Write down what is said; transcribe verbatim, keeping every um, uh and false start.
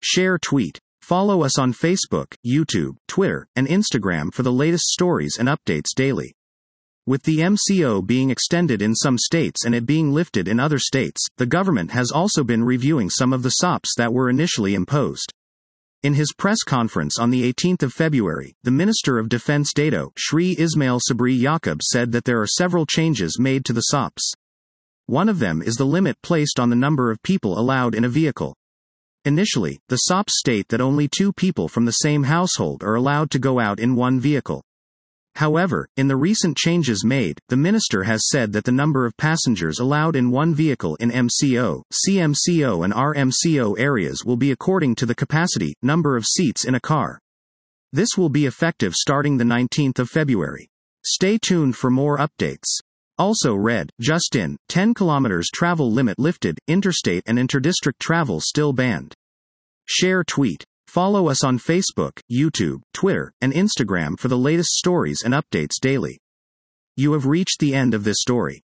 Share tweet. Follow us on Facebook, YouTube, Twitter, and Instagram for the latest stories and updates daily. With the M C O being extended in some states and it being lifted in other states, the government has also been reviewing some of the S O Ps that were initially imposed. In his press conference on the eighteenth of February, the Minister of Defense Dato Shri Ismail Sabri Yaqub said that there are several changes made to the S O Ps. One of them is the limit placed on the number of people allowed in a vehicle. Initially, the S O Ps state that only two people from the same household are allowed to go out in one vehicle. However, in the recent changes made, the minister has said that the number of passengers allowed in one vehicle in M C O, C M C O and R M C O areas will be according to the capacity, number of seats in a car. This will be effective starting the nineteenth of February. Stay tuned for more updates. Also read, just in, ten kilometers travel limit lifted, interstate and interdistrict travel still banned. Share tweet. Follow us on Facebook, YouTube, Twitter, and Instagram for the latest stories and updates daily. You have reached the end of this story.